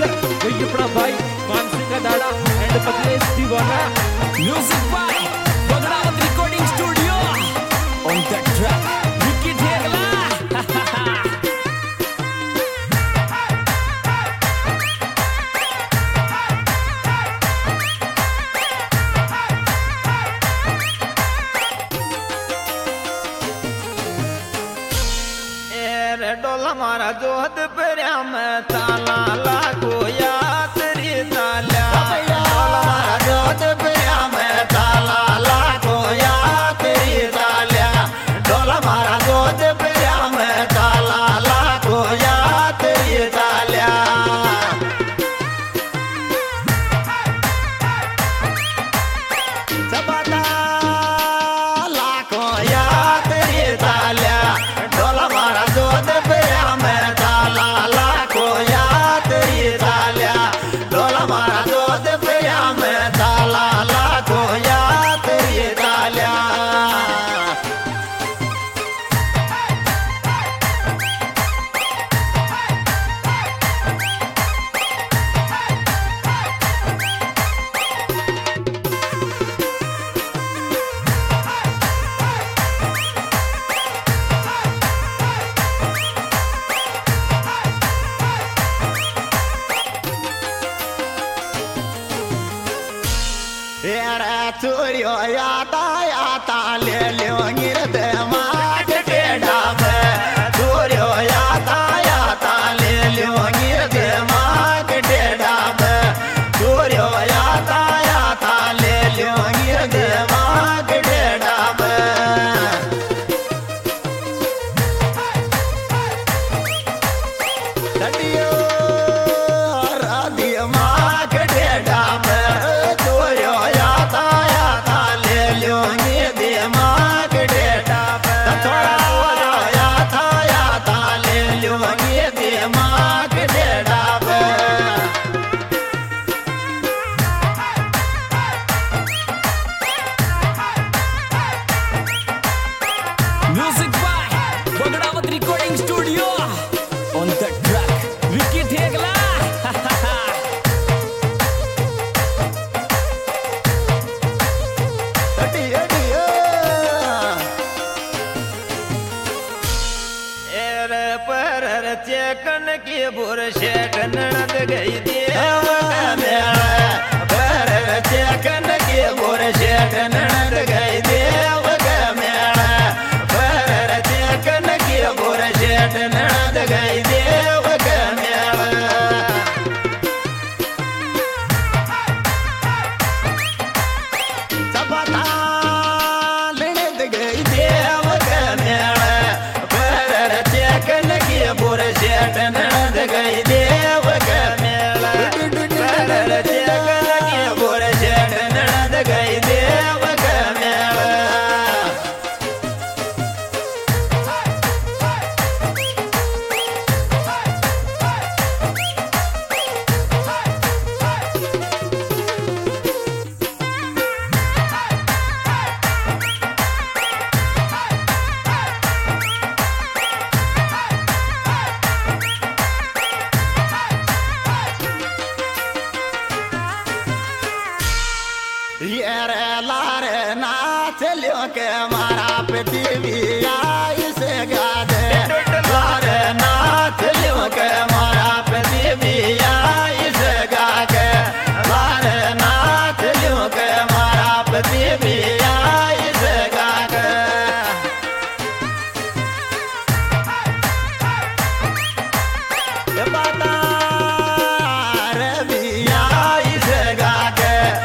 Singer वही अपना भाई मानसिंह का दाड़ा एंड पकलेश दीवाना। Music by Bagdawat recording studio on the track Vicky Thegla. डोला मारा जोहद पेरिया में ताला लागो या तेरी ताला। डोला मारा जोहद पेरिया में ताला लागो या तेरी ताला। डोला मारा जोहद पेरिया में ताला लागो या तेरी ताला। सबता लाखो या तेरी ताला। डोला मारा जोहद चोरियो याता ले लो गिरद माट टेढ़ा में। चोरियो याता ले लो गिरद माट टेढ़ा में। चोरियो याता ले लो गिरद माट टेढ़ा में। तटियो राधी माट टेढ़ा में। Music by Bagdawat recording studio on the track Vicky Thegla. चेकन की बुरशेट ननद गई देव मेला। पर चेकन की बुरशेट ननद गई देव मेला। पर चेकन की बुरशेट ननद गई देव मेला। सबता ननद गई देव मेला। पर चेकन की बुरशेट ननद गई देव मेला। पर चेकन की बुरशेट ननद गई देव मेला। ये रे लारे नाच लियो के मारा पृथ्वी आई से गादे। लारे नाच लियो के मारा पृथ्वी आई से गाके। लारे नाच लियो के मारा पृथ्वी आई से गाके। बता रे भी आई से गाके।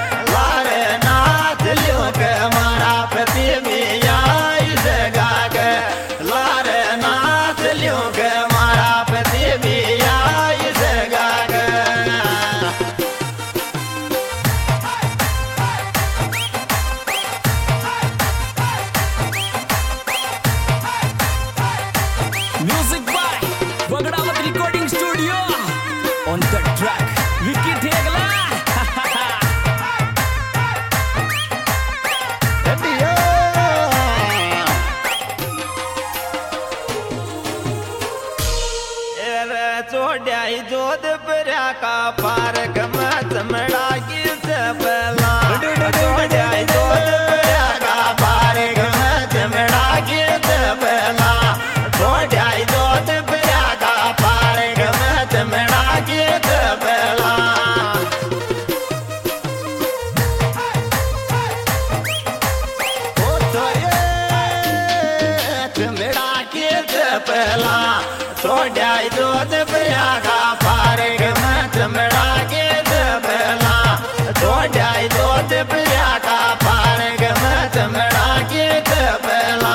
Music by Bagdawat recording studio on the track Vicky Thegla. छोड़ाई जोध पर्या का पार्क में चमड़ा की चपला छोड़ाई जोध पर्या का पार्क में चमड़ा की चपला छोड़ाई जोध पर्या का पार्क में चमड़ा की चपला चमड़ा की चपला छोड़ाई जोध पर्या का पार्क में चमड़ा की चपला छोड़ाई जोध पर्या का पार्क में चमड़ा की चपला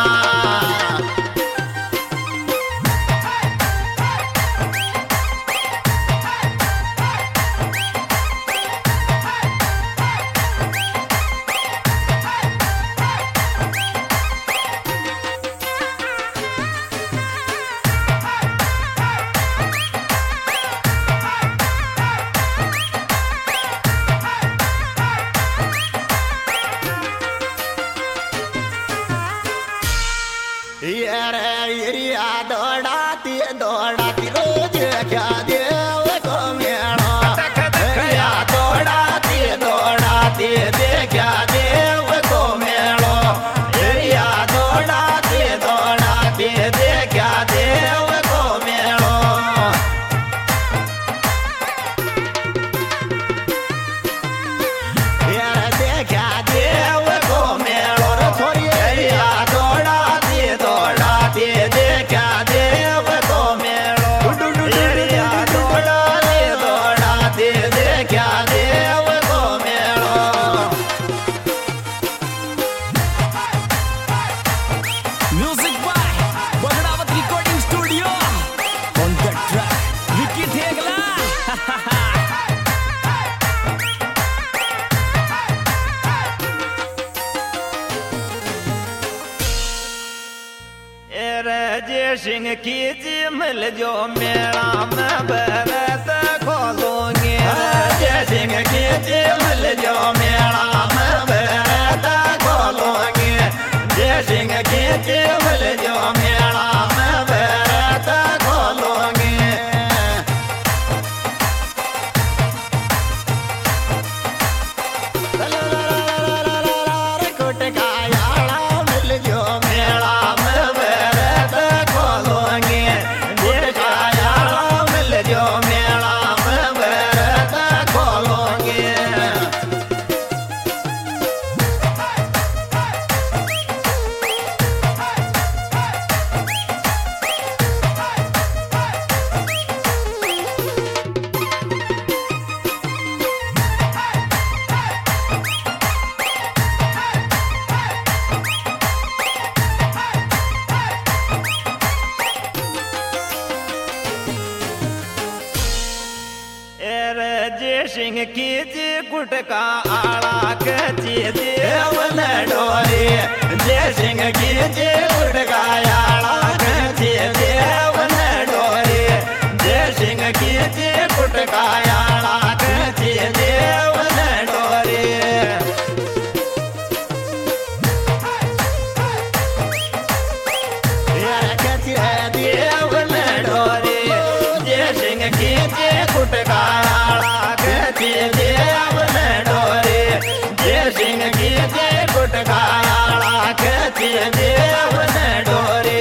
दौड़ाती दौड़ाती रोज क्या देव को मेड़ा दौड़ाती दौड़ाती देखा देव को मेड़ो दौड़ाती दौड़ाती देखा देव को मेड़ो देखा देव को मेड़ो थोड़ी दौड़ाती दौड़ाती देखा देव को मेड़ो दौड़ाती दौड़ाती देखा देव को मेड़ो music by Bagdawat recording studio on the track Vicky Thegla Jai Singh की जिमल जो मेला में बरत खोलूंगी जय सिंह की जिमल जो मेला में बरत खोलूंगी जय सिंह की जिमल जो मेला में बरत खोलूंगी कुट का याला मिल जो मेला में बरत खोलूंगी कुट का याला मिल जो मेला में बरत खोलूंगी जय सिंह की जी कुट का आड़ा कची देव न डोरी जय सिंह की जी कुट का आड़ा कची देव न डोरी जय सिंह की जी कुट का आड़ा कची देव न डोरी कची देव न डोरी जय सिंह की जी कुट का देव न डोरी जय सिंह की जय कुट काला कची देव न डोरी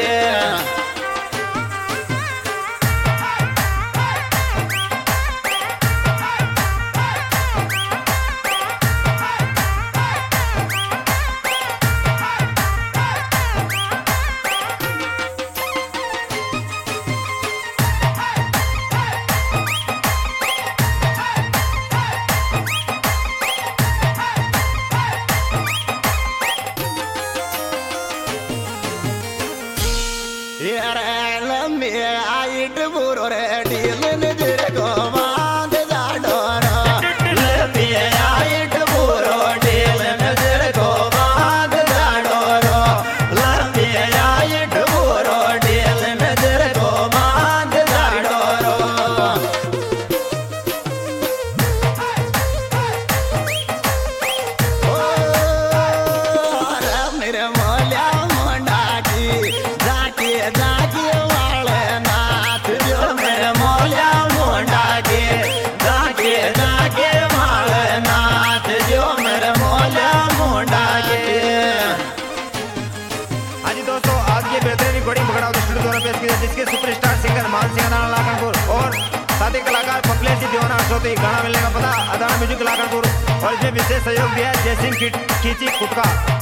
आइट बुरो रे डील नजर को बांध जा डोरा लंबी आइट बुरो डील नजर को बांध जा डोरो लंबी आइट बुरो डील नजर को बांध जा डोरो मेरे मोलिया मुंडा की जाके जाके वाले नाथ जो मेरे मोलिया जिसके सुपरस्टार सिंगर मान सिंह अदाना लाखनपुर और साथी कलाकार पपलेट जी दीवाना हर्षोती। गाना मिलने का पता अदाना म्यूजिक लाखनपुर और इसमें विशेष सहयोग दिया जयसिंह खींची खुद का।